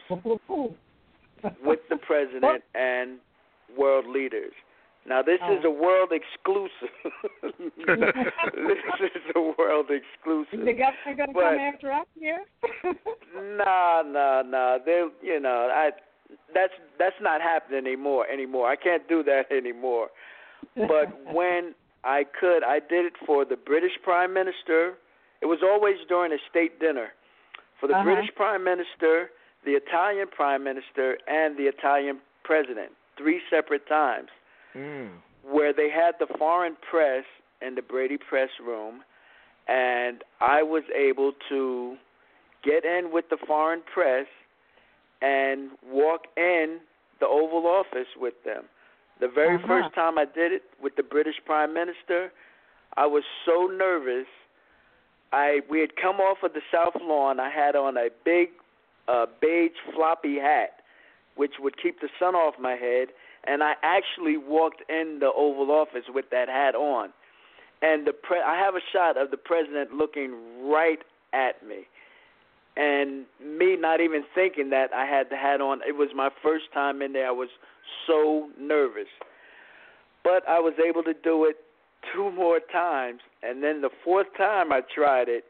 with the president and world leaders. Now, this Oh. is a world exclusive. This is a world exclusive. Is the government going to But- come after us here? Nah, nah, nah. They, you know, I that's that's not happening anymore. Anymore, I can't do that anymore. But when I could, I did it for the British Prime Minister. It was always during a state dinner for the Uh-huh. British Prime Minister, the Italian Prime Minister, and the Italian President. Three separate times. Mm. Where they had the foreign press in the Brady Press Room, and I was able to get in with the foreign press and walk in the Oval Office with them. The very Uh-huh. first time I did it with the British Prime Minister, I was so nervous. I we had come off of the South Lawn. I had on a big uh, beige floppy hat, which would keep the sun off my head, and I actually walked in the Oval Office with that hat on. And the pre- I have a shot of the president looking right at me, and me not even thinking that I had the hat on. It was my first time in there. I was so nervous. But I was able to do it two more times, and then the fourth time I tried it,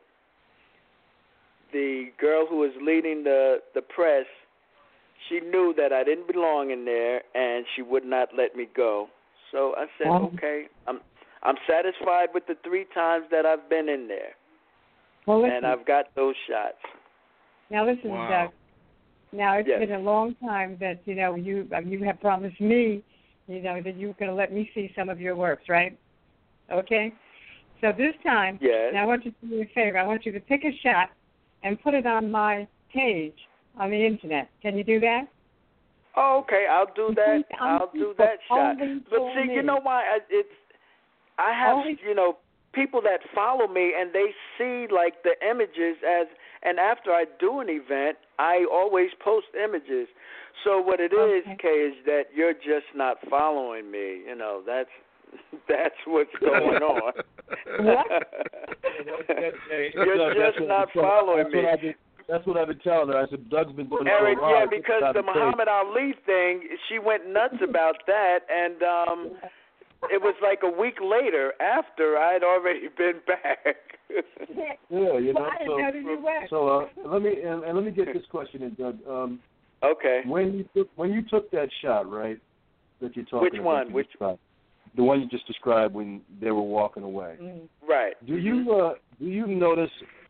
the girl who was leading the, the press, she knew that I didn't belong in there, and she would not let me go. So I said, Wow. okay, I'm I'm satisfied with the three times that I've been in there, Well, listen. and I've got those shots. Now listen, Wow. Doug. Now it's Yes. been a long time that you know you uh, you have promised me, you know, that you were going to let me see some of your works, right? Okay. So this time, Yes. now I want you to do me a favor. I want you to pick a shot and put it on my page on the internet. Can you do that? Oh, okay, I'll do that. I'll do that shot. But see, you know why? I, it's I have Only... you know people that follow me and they see like the images as, and after I do an event, I always post images. So what it is, okay. Kay, is that you're just not following me. You know, that's that's what's going on. What? You're just not following me. That's what I've been telling her. I said, Doug's been doing Eric, it for a yeah, while. because the Muhammad Ali thing, she went nuts about that, and um, it was like a week later after I'd already been back. Yeah, you know. Well, I didn't so, know that you went. so uh, let me and, and let me get this question in, Doug. Um, okay. When you took when you took that shot, right? That you're talking Which about. one? Which one? The one you just described when they were walking away. Mm-hmm. Right. Do you uh, do you notice?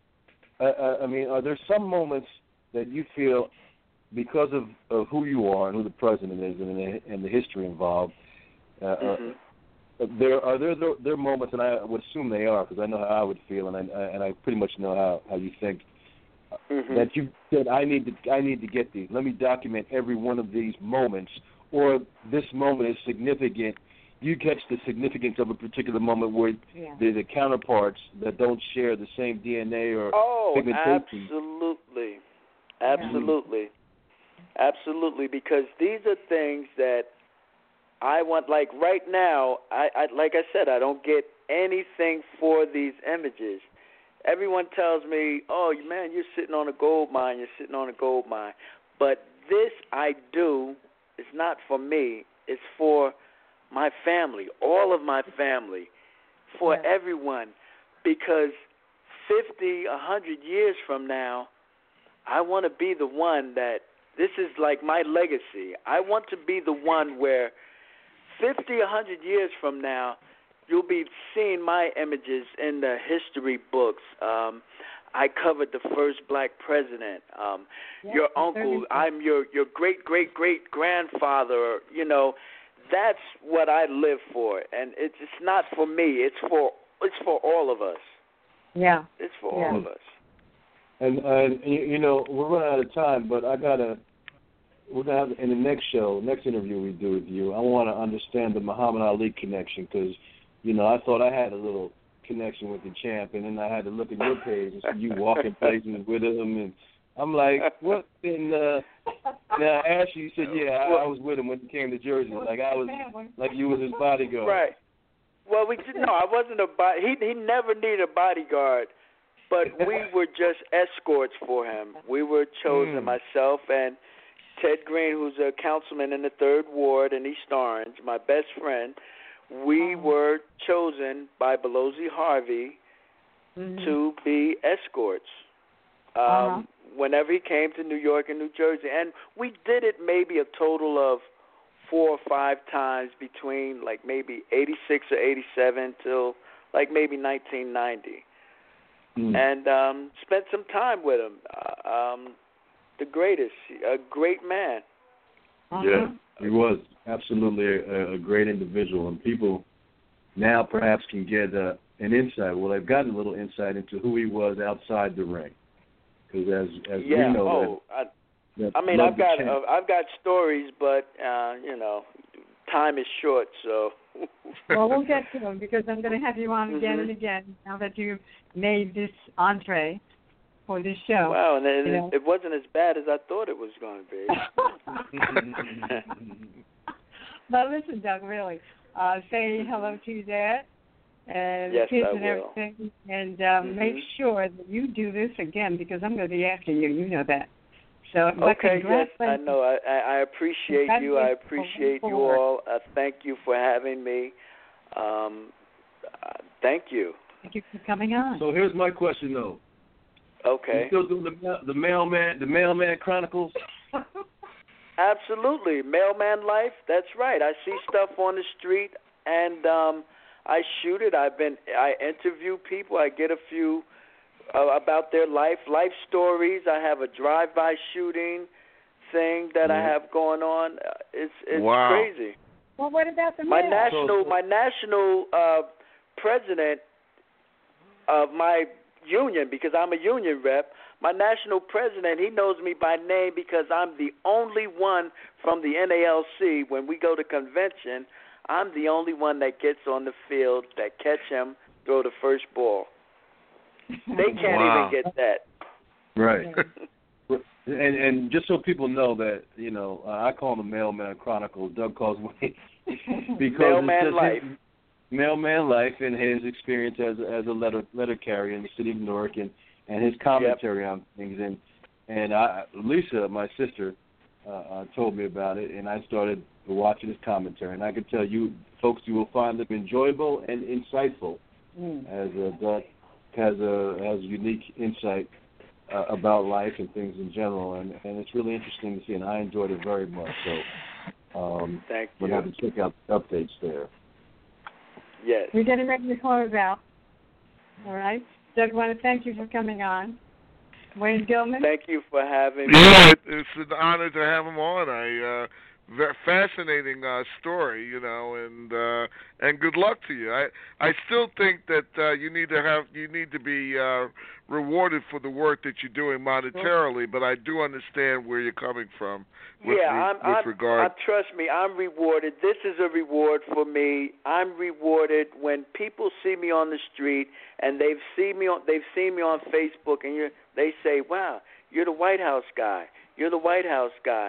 Uh, I mean, are there some moments that you feel, because of, of who you are and who the president is and the, and the history involved, uh, mm-hmm. uh, there are there, there there are moments, and I would assume they are, because I know how I would feel, and I and I pretty much know how, how you think, mm-hmm. that you said I need to I need to get these. Let me document every one of these moments, or this moment is significant. You catch the significance of a particular moment where yeah. the, the counterparts that don't share the same D N A or oh, pigmentation. absolutely, absolutely, yeah. absolutely. Because these are things that I want. Like right now, I, I like I said, I don't get anything for these images. Everyone tells me, "Oh, man, you're sitting on a gold mine. You're sitting on a gold mine." But this I do. It's not for me. It's for my family, all of my family, for yeah. everyone, because fifty, a hundred years from now, I want to be the one that, this is like my legacy. I want to be the one where fifty, a hundred years from now, you'll be seeing my images in the history books. Um, I covered the first black president. Um, yeah, your uncle, I'm your, your great-great-great-grandfather, you know. That's what I live for, and it's it's not for me. It's for it's for all of us. Yeah, it's for yeah. all of us. And uh, you, you know, we're running out of time, but I gotta. We're gonna have in the next show, next interview we do with you. I want to understand the Muhammad Ali connection, because, you know, I thought I had a little connection with the champ, and then I had to look at your page and see you walking places with him, and I'm like, what? And uh, now Ashley, you said, yeah, I, I was with him when he came to Jersey. Like I was, like you was his bodyguard. Right. Well, we didn't. No, I wasn't a body. He he never needed a bodyguard, but we were just escorts for him. We were chosen, mm. myself and Ted Green, who's a councilman in the third ward in East Orange, my best friend. We oh. were chosen by Belosi Harvey mm-hmm. to be escorts. Um, uh-huh. Whenever he came to New York and New Jersey. And we did it maybe a total of four or five times between like maybe eighty-six or eighty-seven till like maybe nineteen ninety. Mm. And um, spent some time with him. Uh, um, the greatest, a great man. Uh-huh. Yeah, he was absolutely a, a great individual. And people now perhaps can get uh, an insight. Well, they've gotten a little insight into who he was outside the ring. Because as as yeah, we know, oh, that, I, that I mean, I've got uh, I've got stories, but uh, you know, time is short, so. Well, we'll get to them because I'm going to have you on again mm-hmm. and again now that you've made this entree for this show. Wow, and it, you know? it wasn't as bad as I thought it was going to be. But listen, Doug, really, uh, say hello to your dad and yes, kids I and will. everything, and um, mm-hmm. make sure that you do this again because I'm going to be after you. You know that. So, okay, yes, I know. I, I appreciate you. I appreciate you all. Uh, thank you for having me. Um, uh, thank you. Thank you for coming on. So here's my question, though. Okay. You still doing the the mailman the mailman chronicles? Absolutely, mailman life. That's right. I see stuff on the street and um, I shoot it. I've been. I interview people. I get a few. Uh, about their life, life stories. I have a drive-by shooting thing that mm-hmm. I have going on. Uh, it's it's wow. crazy. Well, what about the my mail? national my national uh, president of my union because I'm a union rep. My national president, he knows me by name because I'm the only one from the N A L C. When we go to convention, I'm the only one that gets on the field, that catch him, throw the first ball. They can't Wow. even get that. Right. and and just so people know that, you know, uh, I call him the Mailman Chronicle. Doug calls me because Mailman it's just life. his, Mailman life and his experience as as a letter letter carrier in the city of Newark and, and his commentary yep. on things. And and I, Lisa, my sister, uh, uh, told me about it, and I started watching his commentary. And I can tell you, folks, you will find them enjoyable and insightful, mm. as uh, Doug has a has unique insight uh, about life and things in general, and, and it's really interesting to see. And I enjoyed it very much. So, um, thank you. We'll have to check out the updates there. Yes. We're getting ready to close out. All right. Doug, I want to thank you for coming on. Wayne Gilman. Thank you for having me. Yeah, it's an honor to have him on. I uh, very fascinating uh, story, you know, and uh, and good luck to you. I I still think that uh, you need to have you need to be uh, rewarded for the work that you're doing monetarily, but I do understand where you're coming from. With yeah, re- I'm, with I'm, regard. I, trust me, I'm rewarded. This is a reward for me. I'm rewarded when people see me on the street and they've seen me on they've seen me on Facebook, and you they say, "Wow, you're the White House guy. You're the White House guy."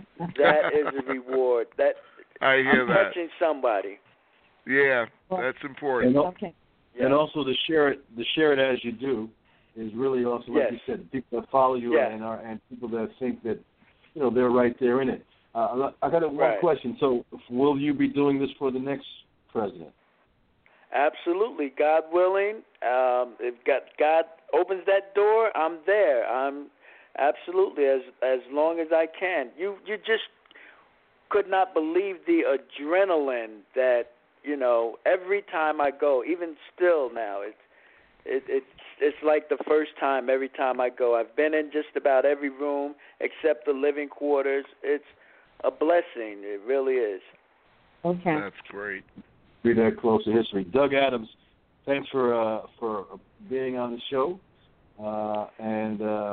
That is a reward. That I hear I'm that. touching somebody. Yeah, that's important. And, okay. Yeah. and also to share it, to share it as you do, is really also, like Yes. you said, people that follow you Yeah. and are and people that think that, you know, they're right there in it. Uh, I got a, one Right. question. So, will you be doing this for the next president? Absolutely, God willing. Um, if God, God opens that door, I'm there. I'm absolutely as as long as I can. You you just could not believe the adrenaline that you know every time I go. Even still now, it's it, it's it's like the first time every time I go. I've been in just about every room except the living quarters. It's a blessing. It really is. Okay. That's great. Be that close to history. Doug Adams, thanks for uh, for being on the show uh, and uh,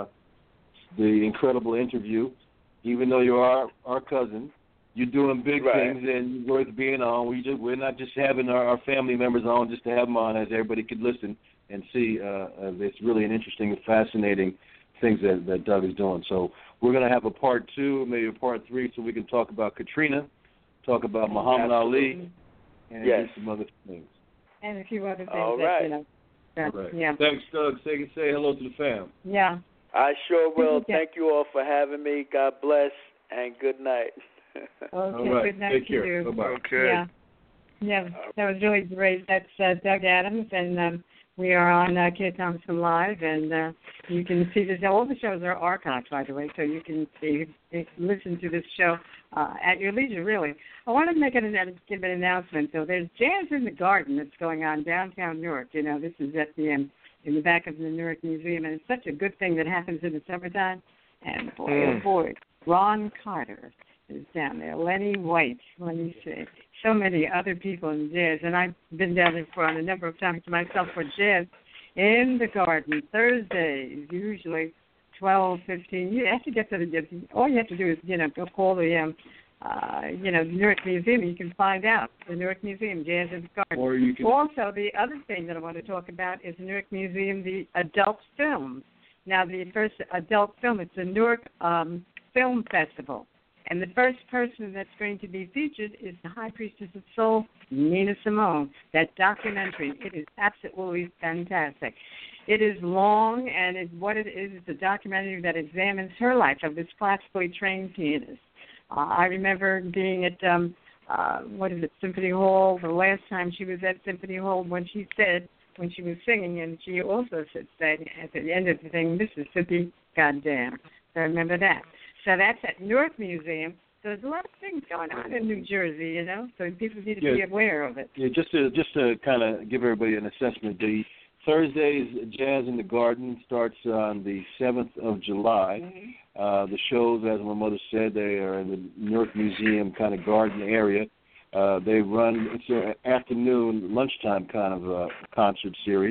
the incredible interview. Even though you are our cousin, you're doing big right. things and worth being on. We just we're not just having our, our family members on just to have them on, as everybody could listen and see. Uh, uh, it's really an interesting and fascinating things that, that Doug is doing. So we're going to have a part two, maybe a part three, so we can talk about Katrina, talk about Muhammad Absolutely. Ali, and yes. do some other things. And a few other things. All that, right. you know, that, Right. Yeah. Thanks, Doug. Say say hello to the fam. Yeah. I sure will. Yeah. Thank you all for having me. God bless and good night. Okay. All right. Good night Take to care. you. Bye-bye. Okay. Yeah. Yeah, that was really great. That's uh, Doug Adams, and um, we are on uh, Kid Thompson Live, and uh, you can see this. All the shows are archived, by the way, so you can see, listen to this show uh, at your leisure, really. I want to make an, give an announcement. So there's Jazz in the Garden that's going on downtown Newark. You know, this is at the um, in the back of the Newark Museum, and it's such a good thing that happens in the summertime. And boy, Mm. oh boy, Ron Carter is down there. Lenny White, let me see. So many other people in jazz, and I've been down there for a number of times myself for jazz in the Garden, Thursdays, usually twelve, fifteen. You have to get to the, all you have to do is, you know, go call the, um, uh, you know, the Newark Museum. You can find out, the Newark Museum, Jazz in the Garden. Or you can. Also, the other thing that I want to talk about is the Newark Museum, the adult films. Now, the first adult film, it's the Newark um, Film Festival. And the first person that's going to be featured is the High Priestess of Soul, Nina Simone. That documentary, it is absolutely fantastic. It is long, and it, what it is is a documentary that examines her life of this classically trained pianist. Uh, I remember being at, um, uh, what is it, Symphony Hall, the last time she was at Symphony Hall when she said, when she was singing, and she also said, said at the end of the thing, Mississippi, goddamn. So I remember that. So that's at Newark Museum. So there's a lot of things going on in New Jersey, you know, so people need to Yeah. be aware of it. Yeah, just to just to kind of give everybody an assessment, the Thursday's Jazz in the Garden starts on the seventh of July. Mm-hmm. Uh, the shows, as my mother said, they are in the Newark Museum kind of garden area. Uh, they run, it's an afternoon, lunchtime kind of uh, concert series.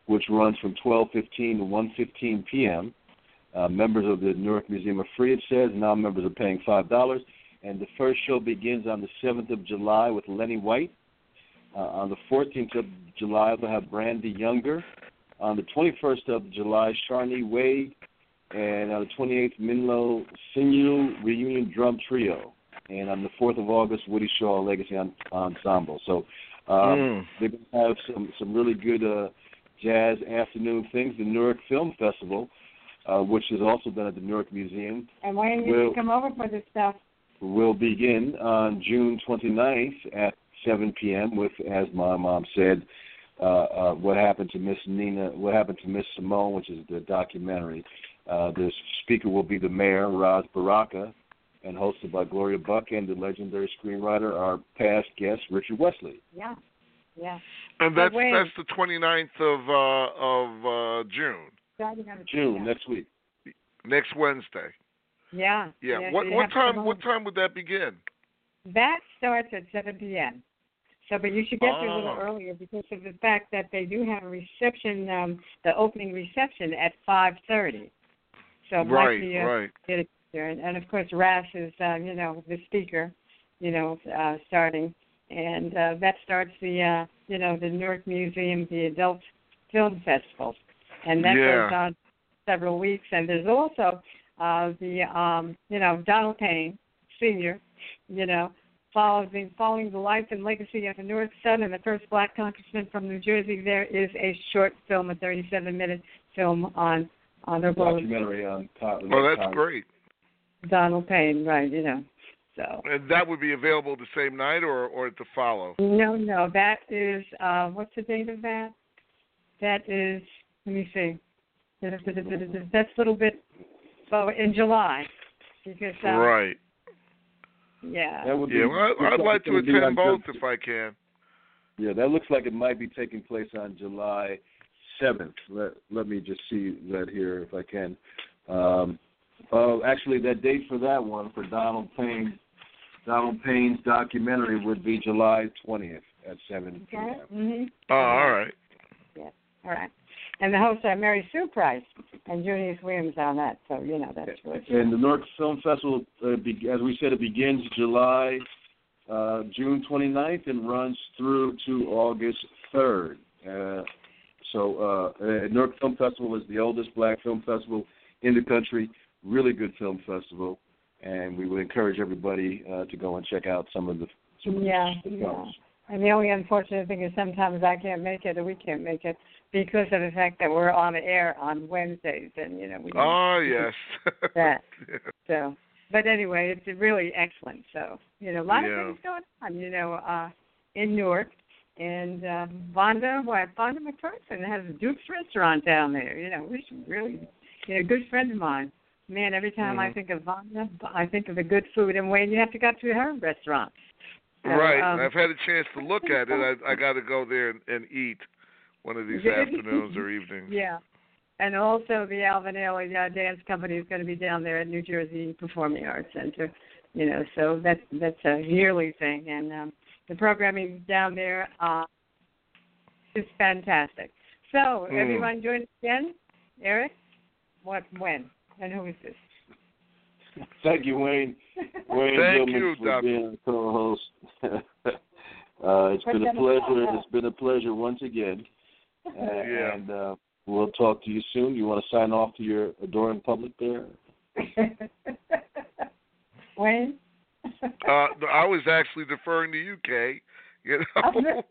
which runs from twelve fifteen to one fifteen p.m. Uh, members of the Newark Museum are free, it says. Non-members are paying five dollars. And the first show begins on the seventh of July with Lenny White. Uh, on the fourteenth of July, they'll have Brandy Younger. On the twenty-first of July, Sharni Wade. And on the twenty-eighth, Minlo Sinew Reunion Drum Trio. And on the fourth of August, Woody Shaw Legacy Ensemble. So um, mm. they're going to have some, some really good uh, jazz afternoon things. The Newark Film Festival, uh, which is also done at the Newark Museum. And when you will, come over for this stuff? Will begin on June twenty-ninth at seven p.m. with, as my mom said, uh, uh, What Happened to Miss Nina, What Happened to Miss Simone, which is the documentary. Uh, the speaker will be the mayor, Raz Baraka, and hosted by Gloria Buck and the legendary screenwriter, our past guest, Richard Wesley. Yeah, yeah. And that's that's the twenty-ninth of uh, of uh, June. June next week. Next Wednesday. Yeah. Yeah. yeah what what time? What time would that begin? That starts at seven p.m. So, but you should get oh. there a little earlier because of the fact that they do have a reception, um, the opening reception at five thirty. So, it right, might be a, right. Get there. And, and of course, Ras is, uh, you know, the speaker, you know, uh, starting, and uh, that starts the, uh, you know, the Newark Museum, the Adult Film Festival, and that yeah. goes on several weeks. And there's also Uh, the, um, you know, Donald Payne, Senior, you know, following, following the life and legacy of the Newark Sun and the first black congressman from New Jersey. There is a short film, a thirty-seven minute film on honorable. Documentary on Cotton. Oh, that's Congress. Great. Donald Payne, right, you know. So. And that would be available the same night or, or to follow? No, no, that is, uh, what's the date of that? That is, let me see. That's a little bit. So in July, because uh, right, yeah, that would be, yeah. Well, I'd like to attend both if I can. Yeah, that looks like it might be taking place on July seventh. Let Let me just see that here if I can. Um, uh, actually, that date for that one for Donald Payne, Donald Payne's documentary would be July twentieth at seven p.m. Okay. Mm-hmm. Oh, all right. Yeah, all right. And the hosts are Mary Sue Price and Junius Williams on that, so, you know, that's really good. And the Newark Film Festival, uh, be, as we said, it begins July, uh, June twenty-ninth and runs through to August third. Uh, so uh, uh, Newark Film Festival is the oldest black film festival in the country, really good film festival, and we would encourage everybody uh, to go and check out some of the, some yeah, of the yeah. films. And the only unfortunate thing is sometimes I can't make it or we can't make it because of the fact that we're on the air on Wednesdays, and you know we. Oh yes. that. yeah. So, but anyway, it's really excellent. So you know, a lot yeah. of things going on. You know, uh, in Newark, and uh, Vonda, what Vonda McPherson has a Duke's restaurant down there. You know, which really, you know, a good friend of mine. Man, every time mm. I think of Vonda, I think of the good food. And Wayne, you have to go to her restaurant. So, right. Um, I've had a chance to look at it. I, I got to go there and, and eat one of these afternoons or evenings. Yeah. And also the Alvin Ailey uh, Dance Company is going to be down there at New Jersey Performing Arts Center. You know, so that's that's a yearly thing, and um, the programming down there uh, is fantastic. So mm. everyone join us again, Eric. What, when, and who is this? Thank you, Wayne. Wayne Thank Gilman you, for Doctor being a co-host. uh, it's been a pleasure. It's been a pleasure once again. Uh, yeah. And uh, we'll talk to you soon. You want to sign off to your adoring public there? Wayne? uh, I was actually deferring to you, Kay. You know.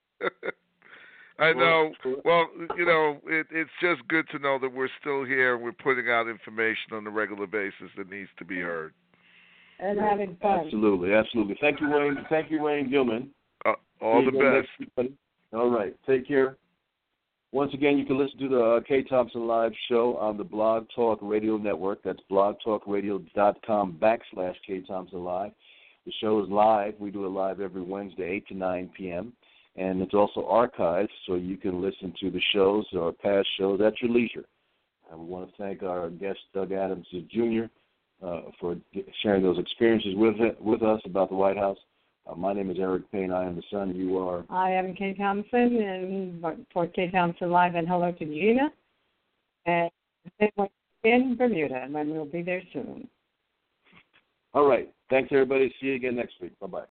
I know. Well, you know, it, it's just good to know that we're still here and we're putting out information on a regular basis that needs to be heard. And having fun. Absolutely, absolutely. Thank you, Wayne. Thank you, Wayne Gilman. Uh, all the best. Next, all right. Take care. Once again, you can listen to the uh, Kay Thompson Live show on the Blog Talk Radio Network. That's blogtalkradio.com backslash Kay Thompson Live. The show is live. We do it live every Wednesday, eight to nine p.m., and it's also archived, so you can listen to the shows or past shows at your leisure. And we want to thank our guest, Doug Adams Junior, uh, for sharing those experiences with with us about the White House. Uh, my name is Eric Payne. I am the son. You are? I am Kay Thompson, and for Kay Thompson Live, and hello to Gina. And in Bermuda, and we'll be there soon. All right. Thanks, everybody. See you again next week. Bye-bye.